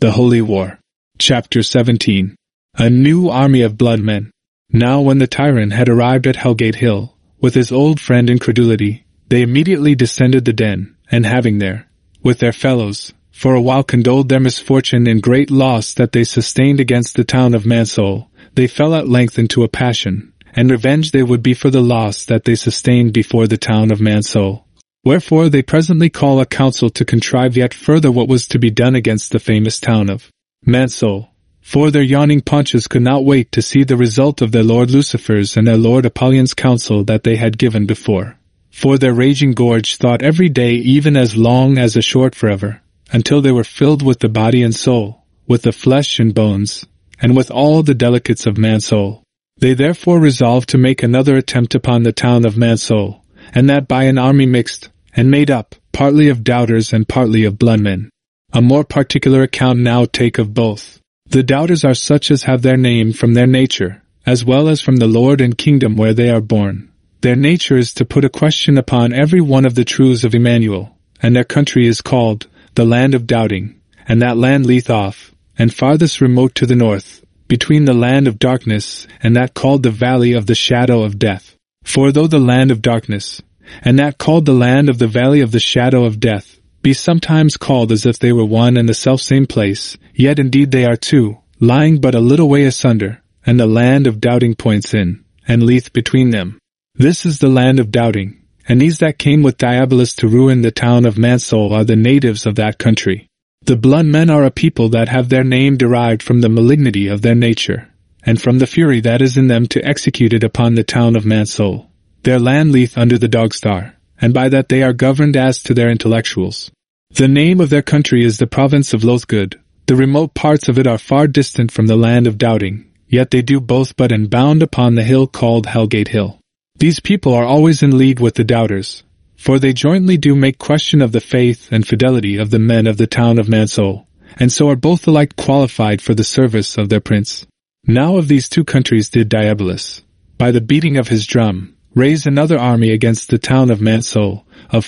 The Holy War. Chapter 17. A new army of bloodmen. Now when the tyrant had arrived at Hellgate Hill, with his old friend Incredulity, they immediately descended the den, and having there, with their fellows, for a while condoled their misfortune and great loss that they sustained against the town of Mansoul, they fell at length into a passion, and revenge they would be for the loss that they sustained before the town of Mansoul. Wherefore they presently call a council to contrive yet further what was to be done against the famous town of Mansoul. For their yawning paunches could not wait to see the result of their Lord Lucifer's and their Lord Apollyon's counsel that they had given before. For their raging gorge thought every day even as long as a short forever, until they were filled with the body and soul, with the flesh and bones, and with all the delicates of Mansoul. They therefore resolved to make another attempt upon the town of Mansoul, and that by an army mixed, and made up, partly of doubters and partly of bloodmen. A more particular account now take of both. The doubters are such as have their name from their nature, as well as from the Lord and kingdom where they are born. Their nature is to put a question upon every one of the truths of Emmanuel, and their country is called the land of doubting, and that land lieth off, and farthest remote to the north, between the land of darkness and that called the valley of the shadow of death. For though the land of darkness, and that called the land of the valley of the shadow of death, be sometimes called as if they were one and the selfsame place, yet indeed they are two, lying but a little way asunder, and the land of doubting points in, and lieth between them. This is the land of doubting, and these that came with Diabolus to ruin the town of Mansoul are the natives of that country. The bloodmen are a people that have their name derived from the malignity of their nature, and from the fury that is in them to execute it upon the town of Mansoul. Their land lieth under the dog star, and by that they are governed as to their intellectuals. The name of their country is the province of Lothgood. The remote parts of it are far distant from the land of doubting, yet they do both but and bound upon the hill called Hellgate Hill. These people are always in league with the doubters, for they jointly do make question of the faith and fidelity of the men of the town of Mansoul, and so are both alike qualified for the service of their prince. Now of these two countries did Diabolus, by the beating of his drum, raise another army against the town of Mansoul, of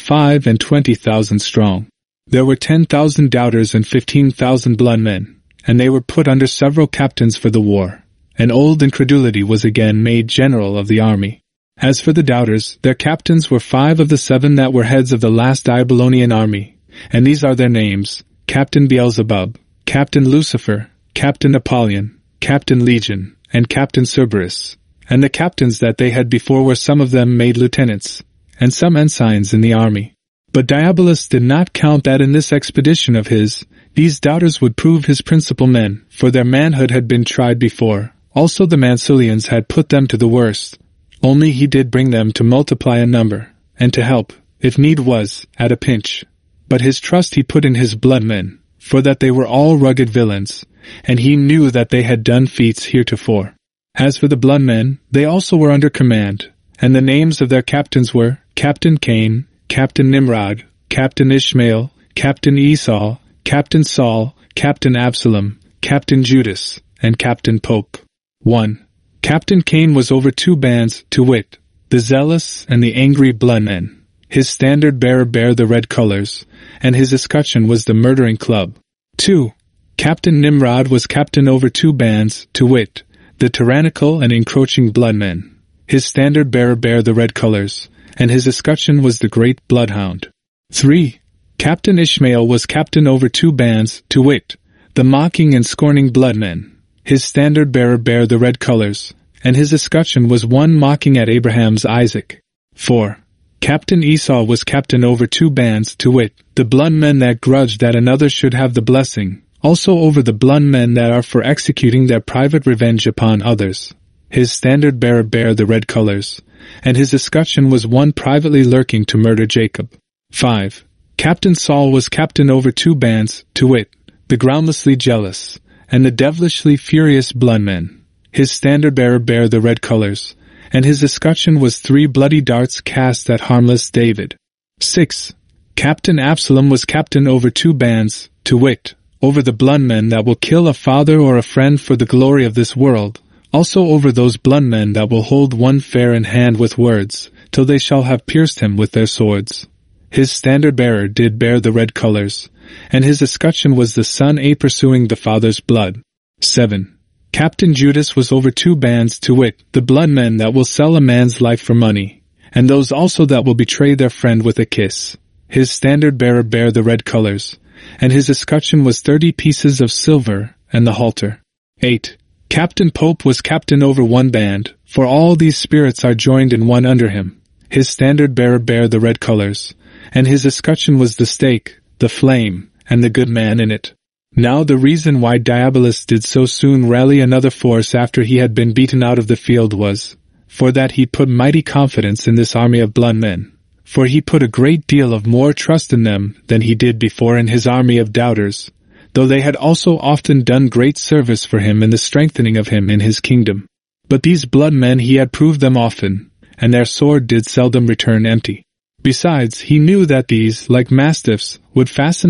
25,000 strong. There were 10,000 doubters and 15,000 bloodmen, and they were put under several captains for the war, and old Incredulity was again made general of the army. As for the doubters, their captains were 5 of the 7 that were heads of the last Diabolonian army, and these are their names: Captain Beelzebub, Captain Lucifer, Captain Apollyon, Captain Legion, and Captain Cerberus. And the captains that they had before were some of them made lieutenants, and some ensigns in the army. But Diabolus did not count that in this expedition of his, these doubters would prove his principal men, for their manhood had been tried before. Also the Mansoulians had put them to the worst. Only he did bring them to multiply in number, and to help, if need was, at a pinch. But his trust he put in his bloodmen, for that they were all rugged villains, and he knew that they had done feats heretofore. As for the bloodmen, they also were under command, and the names of their captains were Captain Cain, Captain Nimrod, Captain Ishmael, Captain Esau, Captain Saul, Captain Absalom, Captain Judas, and Captain Pope. 1. Captain Cain was over 2 bands, to wit, the zealous and the angry bloodmen. His standard-bearer bare the red colors, and his escutcheon was the murdering club. 2. Captain Nimrod was captain over 2 bands, to wit, the tyrannical and encroaching bloodmen. His standard-bearer bare the red colors, and his escutcheon was the great bloodhound. 3. Captain Ishmael was captain over 2 bands, to wit, the mocking and scorning bloodmen. His standard-bearer bare the red colors, and his escutcheon was one mocking at Abraham's Isaac. 4. Captain Esau was captain over 2 bands, to wit, the bloodmen that grudged that another should have the blessing, also over the bloodmen that are for executing their private revenge upon others. His standard-bearer bare the red colors, and his escutcheon was one privately lurking to murder Jacob. 5. Captain Saul was captain over 2 bands, to wit, the groundlessly jealous, and the devilishly furious bloodmen. His standard-bearer bare the red colors, and his escutcheon was 3 bloody darts cast at harmless David. 6. Captain Absalom was captain over 2 bands, to wit, over the bloodmen that will kill a father or a friend for the glory of this world, also over those bloodmen that will hold one fair in hand with words, till they shall have pierced him with their swords. His standard-bearer did bear the red colors, and his escutcheon was the son a pursuing the father's blood. 7. Captain Judas was over 2 bands, to wit, the blood men that will sell a man's life for money, and those also that will betray their friend with a kiss. His standard-bearer bare the red colors, and his escutcheon was 30 pieces of silver, and the halter. 8. Captain Pope was captain over 1 band, for all these spirits are joined in one under him. His standard-bearer bare the red colors, and his escutcheon was the stake, the flame, and the good man in it. Now the reason why Diabolus did so soon rally another force after he had been beaten out of the field was, for that he put mighty confidence in this army of blood men, for he put a great deal of more trust in them than he did before in his army of doubters, though they had also often done great service for him in the strengthening of him in his kingdom. But these blood men he had proved them often, and their sword did seldom return empty. Besides, he knew that these, like mastiffs, would fasten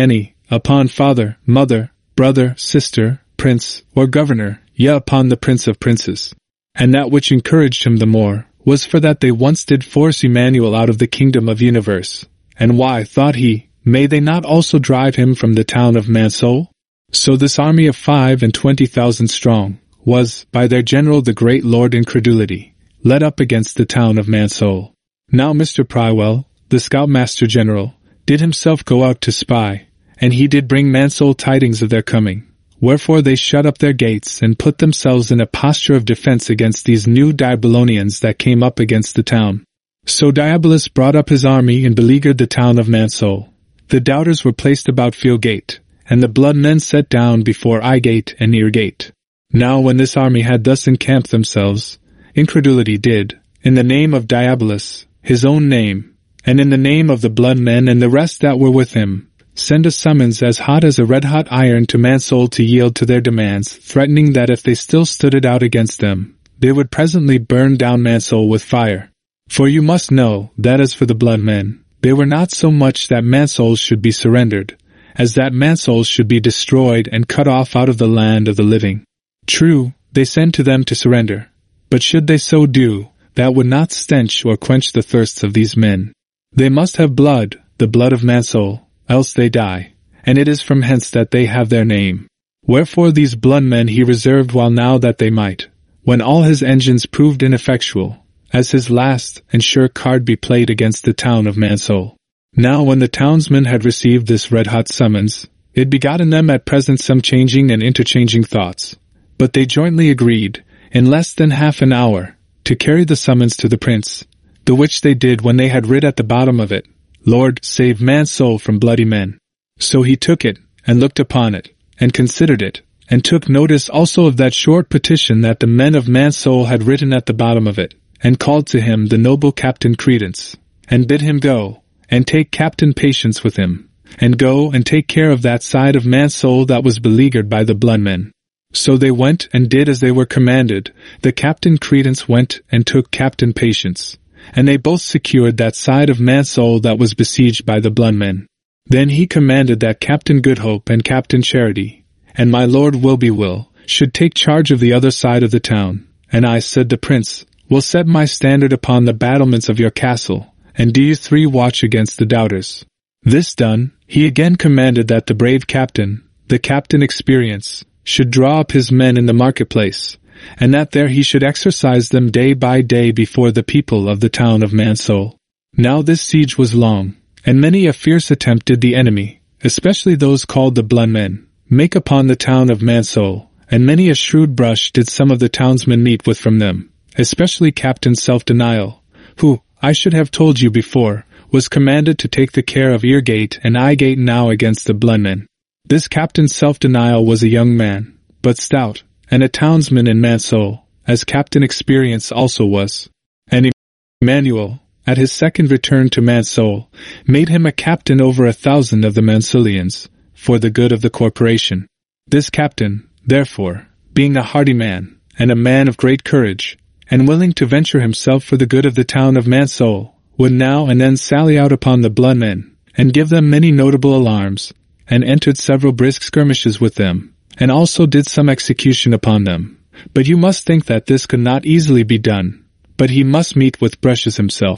upon father, mother, brother, sister, prince, or governor, yea, upon the prince of princes. And that which encouraged him the more, was for that they once did force Emmanuel out of the kingdom of universe. And why, thought he, may they not also drive him from the town of Mansoul? So this army of 25,000 strong, was, by their general the great Lord Incredulity, led up against the town of Mansoul. Now Mr. Prywell, the scoutmaster general, did himself go out to spy, and he did bring Mansoul tidings of their coming. Wherefore they shut up their gates and put themselves in a posture of defense against these new Diabolonians that came up against the town. So Diabolus brought up his army and beleaguered the town of Mansoul. The doubters were placed about Field Gate, and the blood men set down before Eye Gate and Ear Gate. Now when this army had thus encamped themselves, Incredulity did, in the name of Diabolus, his own name, and in the name of the blood men and the rest that were with him, send a summons as hot as a red-hot iron to Mansoul to yield to their demands, threatening that if they still stood it out against them, they would presently burn down Mansoul with fire. For you must know that as for the blood men, they were not so much that Mansoul should be surrendered, as that Mansoul should be destroyed and cut off out of the land of the living. True, they send to them to surrender, but should they so do, that would not stench or quench the thirsts of these men. They must have blood, the blood of Mansoul, else they die, and it is from hence that they have their name. Wherefore these blood men he reserved while now that they might, when all his engines proved ineffectual, as his last and sure card be played against the town of Mansoul. Now when the townsmen had received this red-hot summons, it begot in them at present some changing and interchanging thoughts, but they jointly agreed, in less than half an hour, to carry the summons to the prince, the which they did when they had writ at the bottom of it, Lord, save Mansoul from bloody men. So he took it, and looked upon it, and considered it, and took notice also of that short petition that the men of Mansoul had written at the bottom of it, and called to him the noble Captain Credence, and bid him go, and take Captain Patience with him, and go and take care of that side of Mansoul that was beleaguered by the blood men. So they went and did as they were commanded. The Captain Credence went and took Captain Patience, and they both secured that side of Mansoul that was besieged by the blood men. Then he commanded that Captain Goodhope and Captain Charity, and my Lord Wilbywill, should take charge of the other side of the town. And I, said the prince, will set my standard upon the battlements of your castle, and do you 3 watch against the doubters. This done, he again commanded that the brave captain, the Captain Experience, should draw up his men in the marketplace, and that there he should exercise them day by day before the people of the town of Mansoul. Now this siege was long, and many a fierce attempt did the enemy, especially those called the blood men, make upon the town of Mansoul, and many a shrewd brush did some of the townsmen meet with from them, especially Captain Self-Denial, who, I should have told you before, was commanded to take the care of Ear Gate and Eye Gate now against the blood men. This Captain Self-Denial was a young man, but stout, and a townsman in Mansoul, as Captain Experience also was. And Emmanuel, at his second return to Mansoul, made him a captain over 1,000 of the Mansoulians, for the good of the corporation. This captain, therefore, being a hardy man, and a man of great courage, and willing to venture himself for the good of the town of Mansoul, would now and then sally out upon the blood men, and give them many notable alarms, and entered several brisk skirmishes with them, and also did some execution upon them. But you must think that this could not easily be done, but he must meet with brushes himself.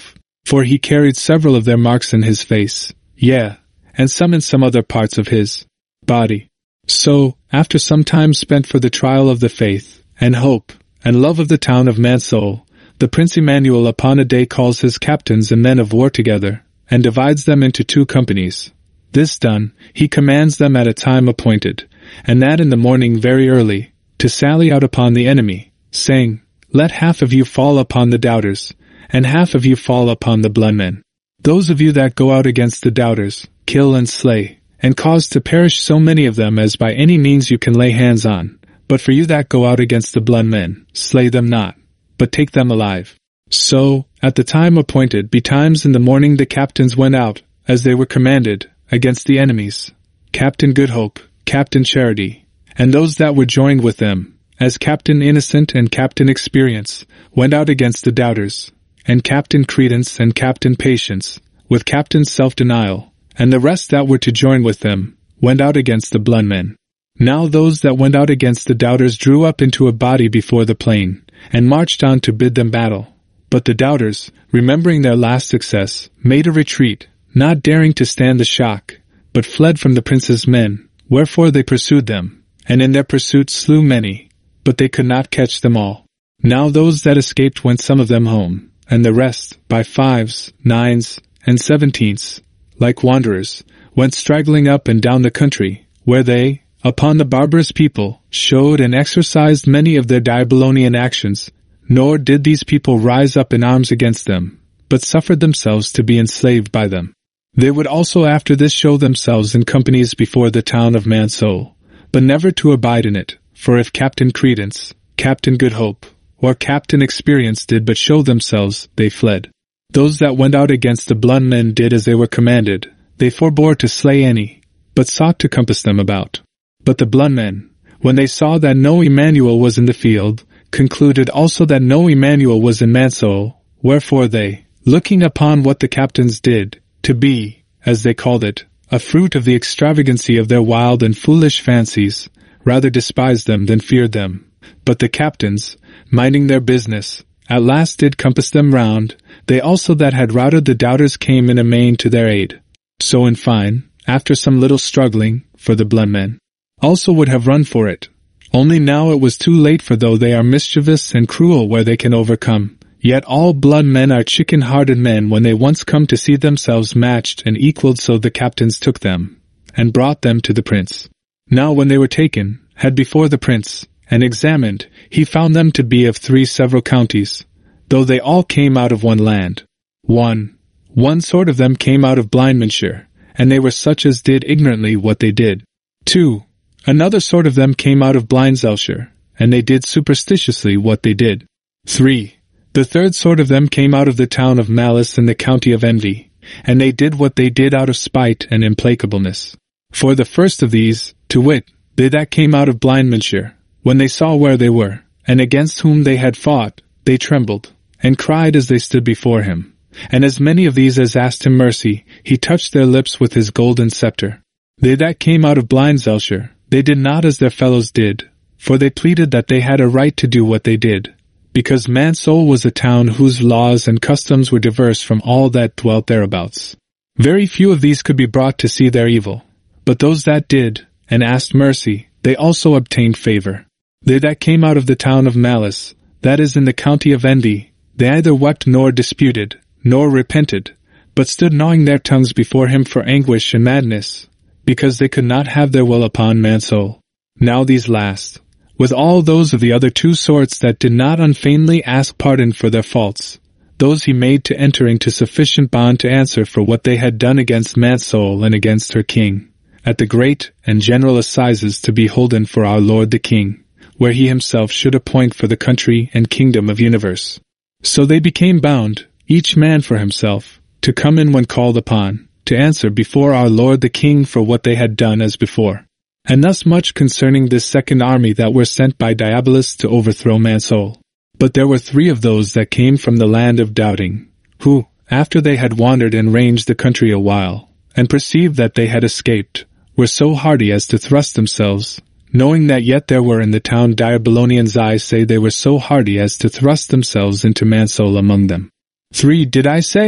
For he carried several of their marks in his face, yea, and some in some other parts of his body. So, after some time spent for the trial of the faith, and hope, and love of the town of Mansoul, the Prince Emmanuel upon a day calls his captains and men of war together, and divides them into 2 companies. This done, he commands them at a time appointed, and that in the morning very early, to sally out upon the enemy, saying, Let half of you fall upon the doubters, and half of you fall upon the bloodmen. Those of you that go out against the doubters, kill and slay, and cause to perish so many of them as by any means you can lay hands on. But for you that go out against the bloodmen, slay them not, but take them alive. So, at the time appointed betimes in the morning the captains went out, as they were commanded, against the enemies. Captain Goodhope, Captain Charity, and those that were joined with them, as Captain Innocent and Captain Experience, went out against the doubters, and Captain Credence and Captain Patience, with Captain Self-Denial, and the rest that were to join with them, went out against the bloodmen. Now those that went out against the doubters drew up into a body before the plain, and marched on to bid them battle. But the doubters, remembering their last success, made a retreat, not daring to stand the shock, but fled from the prince's men, wherefore they pursued them, and in their pursuit slew many, but they could not catch them all. Now those that escaped went some of them home, and the rest, by 5s, 9s, and 17s, like wanderers, went straggling up and down the country, where they, upon the barbarous people, showed and exercised many of their Diabolonian actions, nor did these people rise up in arms against them, but suffered themselves to be enslaved by them. They would also after this show themselves in companies before the town of Mansoul, but never to abide in it, for if Captain Credence, Captain Goodhope, or Captain Experience did but show themselves, they fled. Those that went out against the bloodmen did as they were commanded, they forbore to slay any, but sought to compass them about. But the bloodmen, when they saw that no Emmanuel was in the field, concluded also that no Emmanuel was in Mansoul, wherefore they, looking upon what the captains did, to be, as they called it, a fruit of the extravagancy of their wild and foolish fancies, rather despised them than feared them. But the captains, minding their business, at last did compass them round. They also that had routed the doubters came in amain to their aid. So in fine, after some little struggling, for the bloodmen also would have run for it. Only now it was too late, for though they are mischievous and cruel where they can overcome, yet all blood men are chicken-hearted men when they once come to see themselves matched and equaled. So the captains took them, and brought them to the prince. Now when they were taken, had before the prince, and examined, he found them to be of 3 several counties, though they all came out of one land. One sort of them came out of Blindmanshire, and they were such as did ignorantly what they did. 2. Another sort of them came out of Blindselshire, and they did superstitiously what they did. 3. The third sort of them came out of the town of Malice in the county of Envy, and they did what they did out of spite and implacableness. For the first of these, to wit, they that came out of Blindmanshire, when they saw where they were, and against whom they had fought, they trembled, and cried as they stood before him. And as many of these as asked him mercy, he touched their lips with his golden scepter. They that came out of Blindselshire, they did not as their fellows did, for they pleaded that they had a right to do what they did, because Mansoul was a town whose laws and customs were diverse from all that dwelt thereabouts. Very few of these could be brought to see their evil, but those that did, and asked mercy, they also obtained favor. They that came out of the town of Malice, that is in the county of Envy, they neither wept nor disputed, nor repented, but stood gnawing their tongues before him for anguish and madness, because they could not have their will upon Mansoul. Now these last, with all those of the other 2 sorts that did not unfeignedly ask pardon for their faults, those he made to enter into sufficient bond to answer for what they had done against Mansoul and against her king, at the great and general assizes to be holden for our Lord the King, where he himself should appoint for the country and kingdom of universe. So they became bound, each man for himself, to come in when called upon, to answer before our Lord the King for what they had done as before. And thus much concerning this second army that were sent by Diabolus to overthrow Mansoul. But there were 3 of those that came from the land of Doubting, who, after they had wandered and ranged the country a while, and perceived that they had escaped, were so hardy as to thrust themselves, knowing that yet there were in the town Diabolonians, I say they were so hardy as to thrust themselves into Mansoul among them. 3 did I say?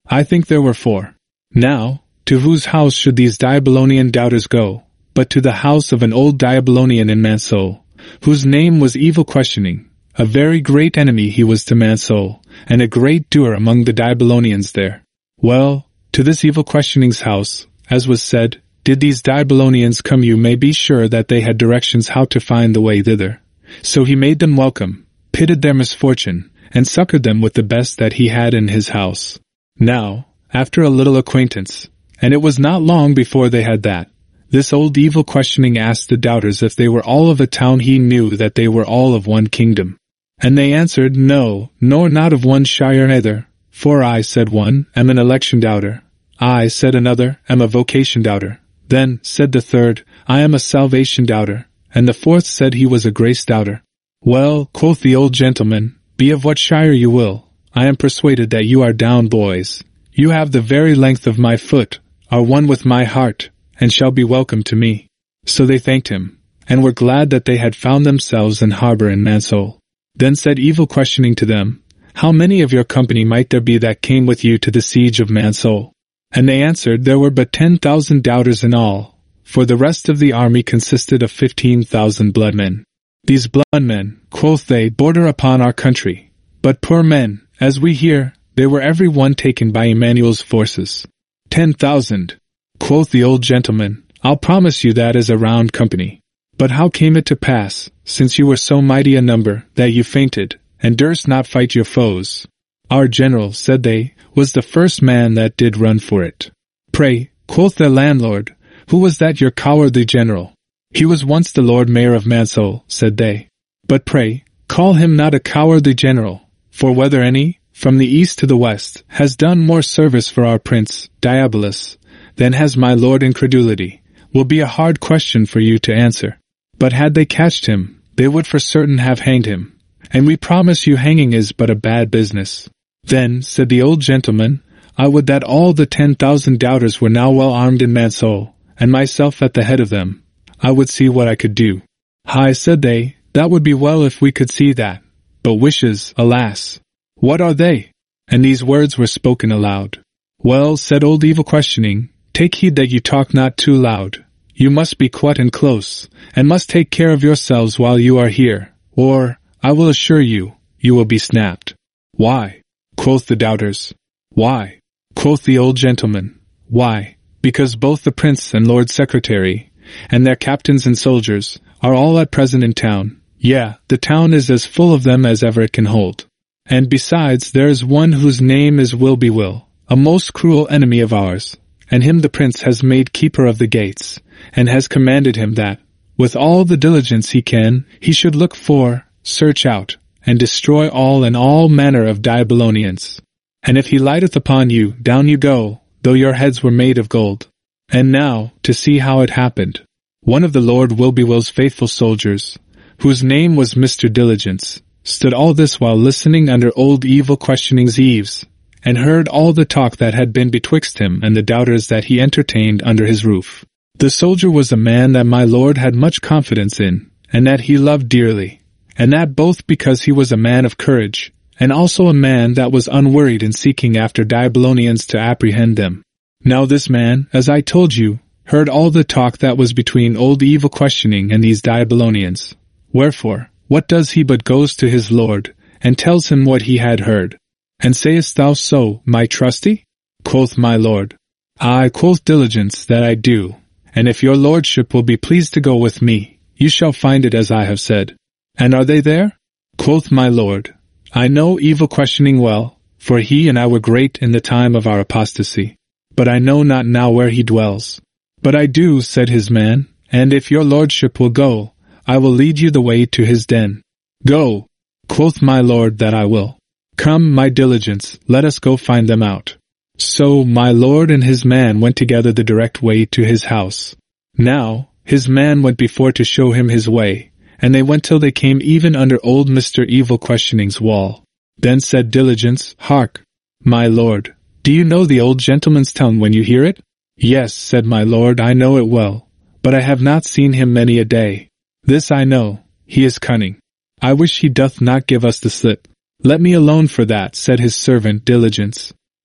I think there were 4. Now, to whose house should these Diabolonian doubters go, but to the house of an old Diabolonian in Mansoul, whose name was Evil Questioning. A very great enemy he was to Mansoul, and a great doer among the Diabolonians there. Well, to this Evil Questioning's house, as was said, did these Diabolonians come. You may be sure that they had directions how to find the way thither. So he made them welcome, pitied their misfortune, and succored them with the best that he had in his house. Now, after a little acquaintance, and it was not long before they had that, this old Evil Questioning asked the doubters if they were all of a town. He knew that they were all of one kingdom. And they answered, No, nor not of one shire neither. For I, said one, am an election doubter. I, said another, am a vocation doubter. Then, said the third, I am a salvation doubter. And the fourth said he was a grace doubter. Well, quoth the old gentleman, be of what shire you will. I am persuaded that you are down boys. You have the very length of my foot, are one with my heart, and shall be welcome to me. So they thanked him, and were glad that they had found themselves in harbor in Mansoul. Then said Evil Questioning to them, How many of your company might there be that came with you to the siege of Mansoul? And they answered, There were but 10,000 doubters in all, for the rest of the army consisted of 15,000 bloodmen. These bloodmen, quoth they, border upon our country. But poor men, as we hear, they were every one taken by Emmanuel's forces. 10,000, quoth the old gentleman, I'll promise you that is a round company. But how came it to pass, since you were so mighty a number, that you fainted, and durst not fight your foes? Our general, said they, was the first man that did run for it. Pray, quoth their landlord, who was that your cowardly general? He was once the Lord Mayor of Mansoul, said they. But pray, call him not a cowardly general, for whether any, from the east to the west, has done more service for our prince, Diabolus, than has my lord Incredulity, will be a hard question for you to answer. But had they catched him, they would for certain have hanged him, and we promise you hanging is but a bad business. Then, said the old gentleman, I would that all the 10,000 doubters were now well armed in Mansoul, and myself at the head of them. I would see what I could do. Hi, said they, that would be well if we could see that. But wishes, alas! What are they? And these words were spoken aloud. Well, said old Evil Questioning, take heed that you talk not too loud. You must be quiet and close, and must take care of yourselves while you are here, or, I will assure you, you will be snapped. Why? Quoth the doubters. Why? Quoth the old gentleman. Why? Because both the prince and lord secretary, and their captains and soldiers, are all at present in town. Yeah, the town is as full of them as ever it can hold. And besides, there is one whose name is Will-be-will, a most cruel enemy of ours, and him the prince has made keeper of the gates, and has commanded him that, with all the diligence he can, he should look for, search out, and destroy all and all manner of Diabolonians. And if he lighteth upon you, down you go, though your heads were made of gold. And now, to see how it happened. One of the Lord Will-be-will's faithful soldiers, whose name was Mr. Diligence, stood all this while listening under old Evil Questioning's eaves, and heard all the talk that had been betwixt him and the doubters that he entertained under his roof. The soldier was a man that my lord had much confidence in, and that he loved dearly, and that both because he was a man of courage, and also a man that was unworried in seeking after Diabolonians to apprehend them. Now this man, as I told you, heard all the talk that was between old Evil Questioning and these Diabolonians. Wherefore, what does he but goes to his lord, and tells him what he had heard. And sayest thou so, my trusty? Quoth my lord. Aye, quoth Diligence, that I do. And if your lordship will be pleased to go with me, you shall find it as I have said. And are they there? Quoth my lord. I know Evil Questioning well, for he and I were great in the time of our apostasy. But I know not now where he dwells. But I do, said his man, and if your lordship will go, I will lead you the way to his den. Go, quoth my lord, that I will. Come, my Diligence, let us go find them out. So my lord and his man went together the direct way to his house. Now, his man went before to show him his way, and they went till they came even under old Mr. Evil Questioning's wall. Then said Diligence, Hark, my lord, do you know the old gentleman's tongue when you hear it? Yes, said my lord, I know it well, but I have not seen him many a day. This I know, he is cunning. I wish he doth not give us the slip. Let me alone for that, said his servant Diligence.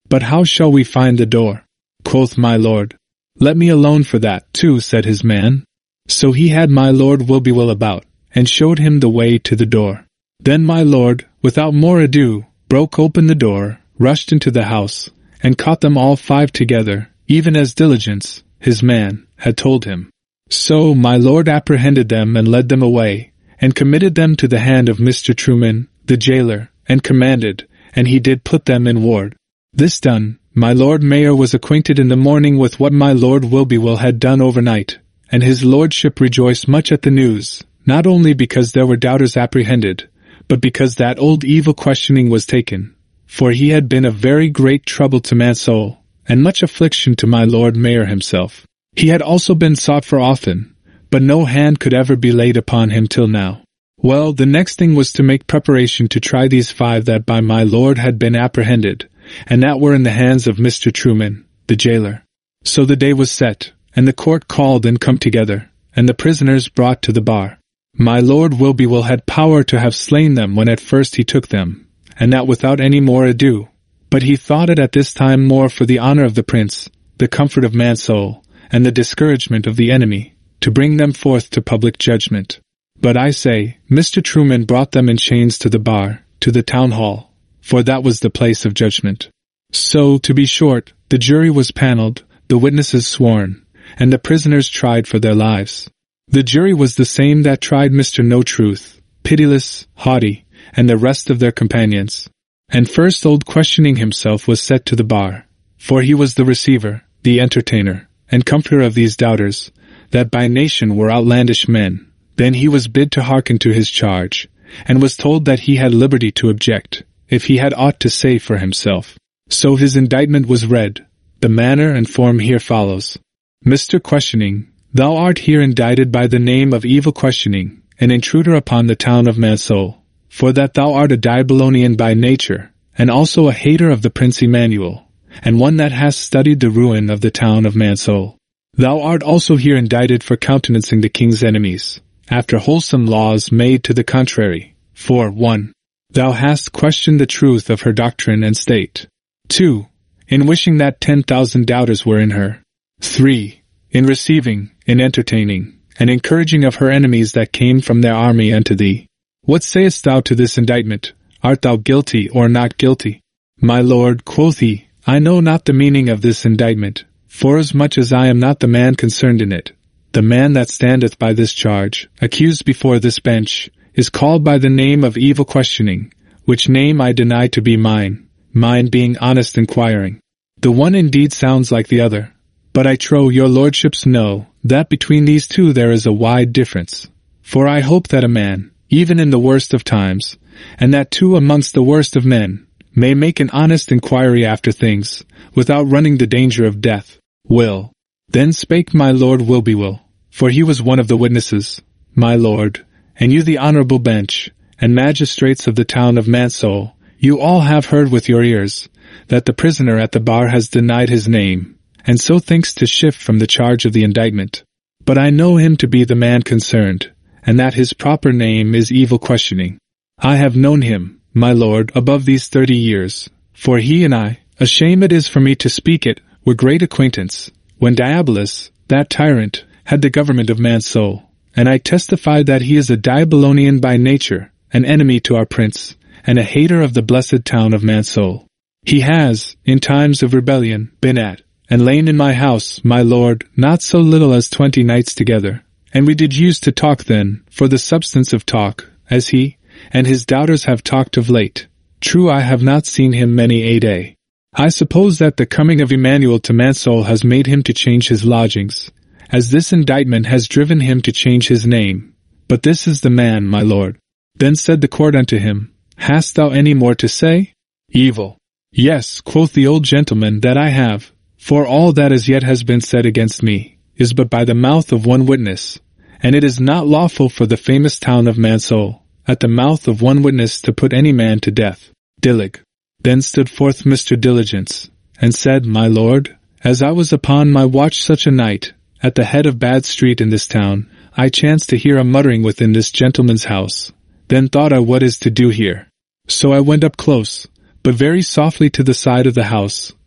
But how shall we find the door? Quoth my lord. Let me alone for that, too, said his man. So he had my lord Wilbywil about, and showed him the way to the door. Then my lord, without more ado, broke open the door, rushed into the house, and caught them all 5 together, even as Diligence, his man, had told him. So my lord apprehended them and led them away, and committed them to the hand of Mr. Truman, the jailer, and commanded, and he did put them in ward. This done, my lord mayor was acquainted in the morning with what my lord Wilbywil had done overnight, and his lordship rejoiced much at the news, not only because there were doubters apprehended, but because that old evil questioning was taken, for he had been a very great trouble to man's soul, and much affliction to my lord mayor himself. He had also been sought for often, but no hand could ever be laid upon him till now. Well, the next thing was to make preparation to try these 5 that by my lord had been apprehended, and that were in the hands of Mr. Truman, the jailer. So the day was set, and the court called and come together, and the prisoners brought to the bar. My lord Wilbywil had power to have slain them when at first he took them, and that without any more ado, but he thought it at this time more for the honor of the prince, the comfort of man's soul, and the discouragement of the enemy, to bring them forth to public judgment. But I say, Mr. Truman brought them in chains to the bar, to the town hall, for that was the place of judgment. So, to be short, the jury was panelled, the witnesses sworn, and the prisoners tried for their lives. The jury was the same that tried Mr. No Truth, Pitiless, Haughty, and the rest of their companions. And first old Questioning himself was set to the bar, for he was the receiver, the entertainer, and comforter of these doubters, that by nation were outlandish men. Then he was bid to hearken to his charge, and was told that he had liberty to object, if he had aught to say for himself. So his indictment was read. The manner and form here follows. Mr. Questioning, thou art here indicted by the name of Evil Questioning, an intruder upon the town of Mansoul, for that thou art a Dibelonian by nature, and also a hater of the Prince Emmanuel, and one that hast studied the ruin of the town of Mansoul. Thou art also here indicted for countenancing the king's enemies, after wholesome laws made to the contrary. For 1. Thou hast questioned the truth of her doctrine and state. 2. In wishing that 10,000 doubters were in her. 3. In receiving, in entertaining, and encouraging of her enemies that came from their army unto thee. What sayest thou to this indictment? Art thou guilty or not guilty? My lord, quoth he, I know not the meaning of this indictment, forasmuch as I am not the man concerned in it. The man that standeth by this charge, accused before this bench, is called by the name of Evil Questioning, which name I deny to be mine being honest inquiring. The one indeed sounds like the other, but I trow your lordships know that between these 2 there is a wide difference. For I hope that a man, even in the worst of times, and that too amongst the worst of men, may make an honest inquiry after things, without running the danger of death. Will. Then spake my lord Wilbywil, for he was one of the witnesses, my lord, and you the honorable bench, and magistrates of the town of Mansoul, you all have heard with your ears, that the prisoner at the bar has denied his name, and so thinks to shift from the charge of the indictment. But I know him to be the man concerned, and that his proper name is Evil Questioning. I have known him, my lord, above these 30 years, for he and I, ashamed it is for me to speak it, were great acquaintance, when Diabolus, that tyrant, had the government of man's soul, and I testify that he is a Dibelonian by nature, an enemy to our prince, and a hater of the blessed town of Mansoul. He has, in times of rebellion, been at, and lain in my house, my lord, not so little as 20 nights together, and we did use to talk then, for the substance of talk, as he, and his doubters have talked of late. True, I have not seen him many a day. I suppose that the coming of Emmanuel to Mansoul has made him to change his lodgings, as this indictment has driven him to change his name. But this is the man, my lord. Then said the court unto him, Hast thou any more to say? Evil. Yes, quoth the old gentleman, that I have, for all that as yet has been said against me, is but by the mouth of one witness, and it is not lawful for the famous town of Mansoul, at the mouth of one witness to put any man to death. Dillig. Then stood forth Mr. Diligence, and said, My lord, as I was upon my watch such a night, at the head of Bad Street in this town, I chanced to hear a muttering within this gentleman's house. Then thought I what is to do here. So I went up close, but very softly to the side of the house,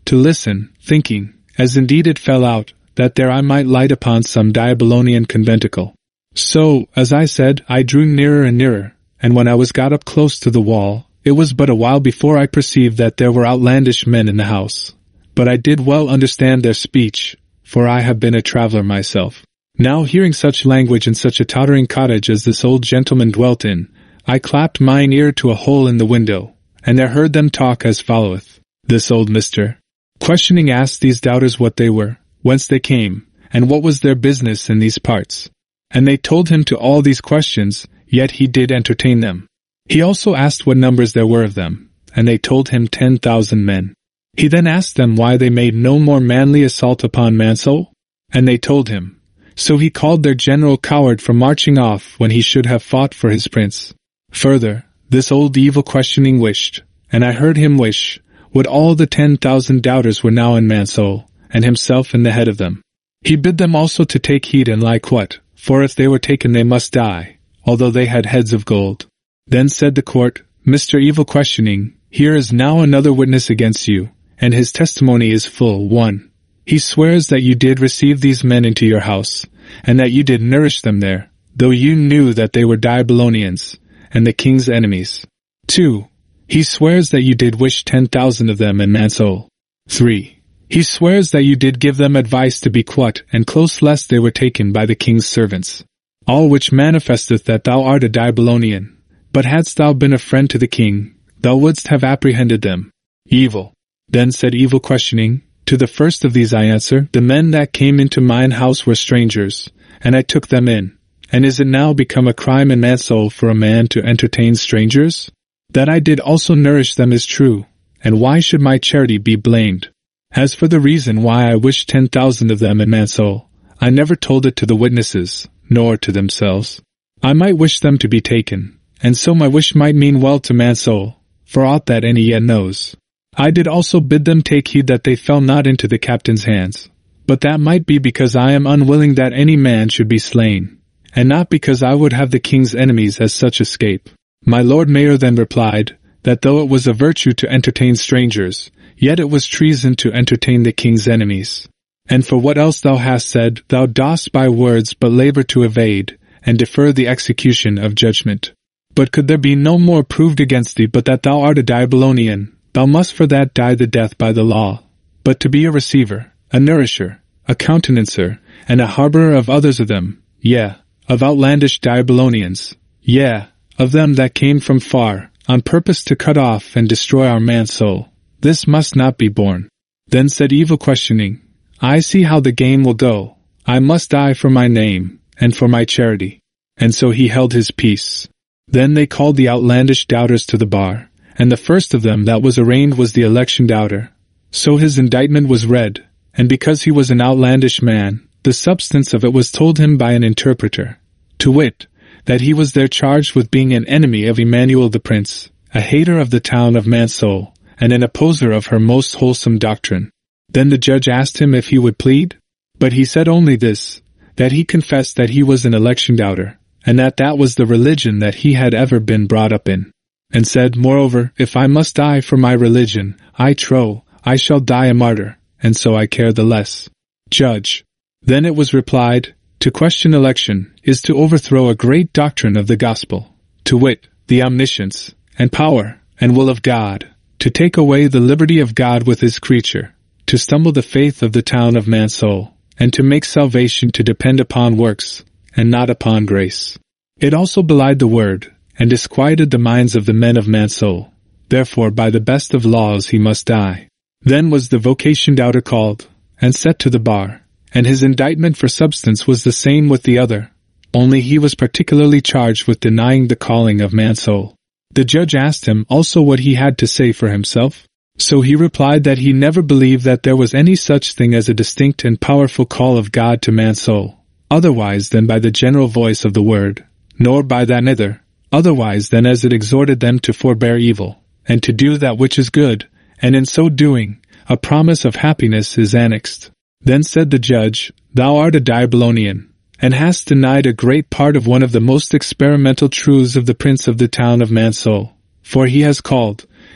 to listen, thinking, as indeed it fell out, that there I might light upon some Diabolonian conventicle. So, as I said, I drew nearer and nearer, and when I was got up close to the wall, it was but a while before I perceived that there were outlandish men in the house. But I did well understand their speech, for I have been a traveller myself. Now hearing such language in such a tottering cottage as this old gentleman dwelt in, I clapped mine ear to a hole in the window, and there heard them talk as followeth. This old Mr. questioning asked these doubters what they were, whence they came, and what was their business in these parts. And they told him to all these questions, yet he did entertain them. He also asked what numbers there were of them, and they told him 10,000 men. He then asked them why they made no more manly assault upon Mansoul, and they told him. So he called their general coward for marching off when he should have fought for his prince. Further, this old evil questioning wished, and I heard him wish, would all the 10,000 doubters were now in Mansoul, and himself in the head of them. He bid them also to take heed and like what, for if they were taken they must die, although they had heads of gold. Then said the court, Mr. Evil Questioning, here is now another witness against you, and his testimony is full. 1. He swears that you did receive these men into your house, and that you did nourish them there, though you knew that they were Diabolonians, and the king's enemies. 2. He swears that you did wish 10,000 of them in Mansoul. 3. He swears that you did give them advice to be quiet and close lest they were taken by the king's servants. All which manifesteth that thou art a Diabolonian. But hadst thou been a friend to the king, thou wouldst have apprehended them. Evil. Then said Evil Questioning, to the first of these I answer, the men that came into mine house were strangers, and I took them in. And is it now become a crime in Mansoul for a man to entertain strangers? That I did also nourish them is true, and why should my charity be blamed? As for the reason why I wished 10,000 of them in Mansoul, I never told it to the witnesses, nor to themselves. I might wish them to be taken, and so my wish might mean well to Mansoul, for aught that any yet knows. I did also bid them take heed that they fell not into the captain's hands, but that might be because I am unwilling that any man should be slain, and not because I would have the king's enemies as such escape. My Lord Mayor then replied, that though it was a virtue to entertain strangers, yet it was treason to entertain the king's enemies. And for what else thou hast said, thou dost by words but labor to evade, and defer the execution of judgment. But could there be no more proved against thee but that thou art a Diabolonian, thou must for that die the death by the law. But to be a receiver, a nourisher, a countenancer, and a harbourer of others of them, yea, of outlandish Diabolonians, yea, of them that came from far, on purpose to cut off and destroy our Mansoul, this must not be borne. Then said Evil Questioning, I see how the game will go. I must die for my name, and for my charity. And so he held his peace. Then they called the outlandish doubters to the bar, and the first of them that was arraigned was the election doubter. So his indictment was read, and because he was an outlandish man, the substance of it was told him by an interpreter, to wit, that he was there charged with being an enemy of Emmanuel the Prince, a hater of the town of Mansoul, and an opposer of her most wholesome doctrine. Then the judge asked him if he would plead, but he said only this, that he confessed that he was an election doubter, and that that was the religion that he had ever been brought up in, and said, moreover, if I must die for my religion, I trow, I shall die a martyr, and so I care the less. Judge. Then it was replied, to question election is to overthrow a great doctrine of the gospel, to wit, the omniscience, and power, and will of God, to take away the liberty of God with his creature, to stumble the faith of the town of Mansoul, and to make salvation to depend upon works, and not upon grace. It also belied the word, and disquieted the minds of the men of Mansoul. Therefore by the best of laws he must die. Then was the vocation doubter called, and set to the bar, and his indictment for substance was the same with the other, only he was particularly charged with denying the calling of Mansoul. The judge asked him also what he had to say for himself. So he replied that he never believed that there was any such thing as a distinct and powerful call of God to Mansoul, otherwise than by the general voice of the word, nor by that neither, otherwise than as it exhorted them to forbear evil, and to do that which is good, and in so doing, a promise of happiness is annexed. Then said the judge, thou art a Diabolonian, and hast denied a great part of one of the most experimental truths of the prince of the town of Mansoul, for he has called,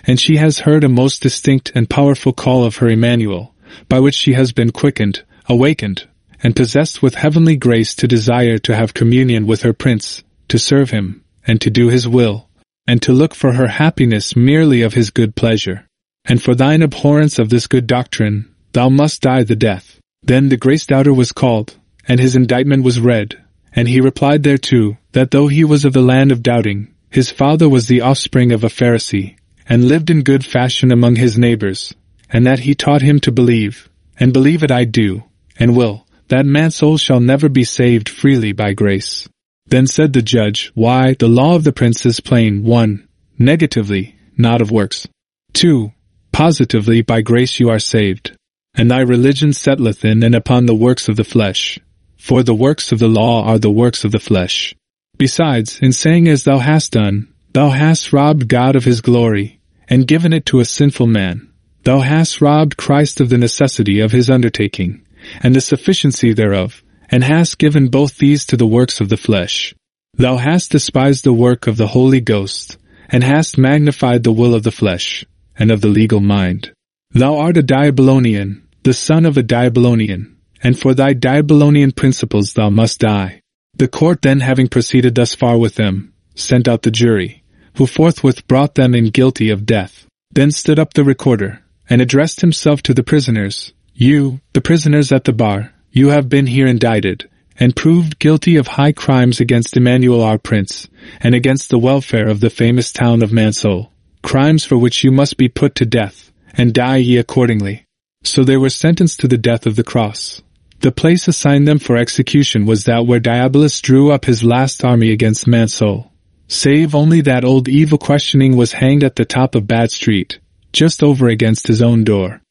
and she has heard a most distinct and powerful call of her Emmanuel, by which she has been quickened, awakened, and possessed with heavenly grace to desire to have communion with her Prince, to serve him, and to do his will, and to look for her happiness merely of his good pleasure. And for thine abhorrence of this good doctrine, thou must die the death. Then the grace doubter was called, and his indictment was read, and he replied thereto, that though he was of the land of doubting, his father was the offspring of a Pharisee, and lived in good fashion among his neighbors, and that he taught him to believe, and believe it I do, and will, that man's soul shall never be saved freely by grace. Then said the judge, Why, the law of the Prince is plain. 1. Negatively, not of works. 2. Positively, by grace you are saved. And thy religion settleth in and upon the works of the flesh. For the works of the law are the works of the flesh. Besides, in saying as thou hast done, thou hast robbed God of his glory, and given it to a sinful man. Thou hast robbed Christ of the necessity of his undertaking, and the sufficiency thereof, and hast given both these to the works of the flesh. Thou hast despised the work of the Holy Ghost, and hast magnified the will of the flesh, and of the legal mind. Thou art a Diabolonian, the son of a Diabolonian, and for thy Diabolonian principles thou must die. The court then, having proceeded thus far with them, sent out the jury, who forthwith brought them in guilty of death. Then stood up the recorder, and addressed himself to the prisoners. You, the prisoners at the bar, you have been here indicted, and proved guilty of high crimes against Emmanuel our Prince, and against the welfare of the famous town of Mansoul, crimes for which you must be put to death, and die ye accordingly. So they were sentenced to the death of the cross. The place assigned them for execution was that where Diabolus drew up his last army against Mansoul. Save only that old evil questioning was hanged at the top of Bad Street, just over against his own door.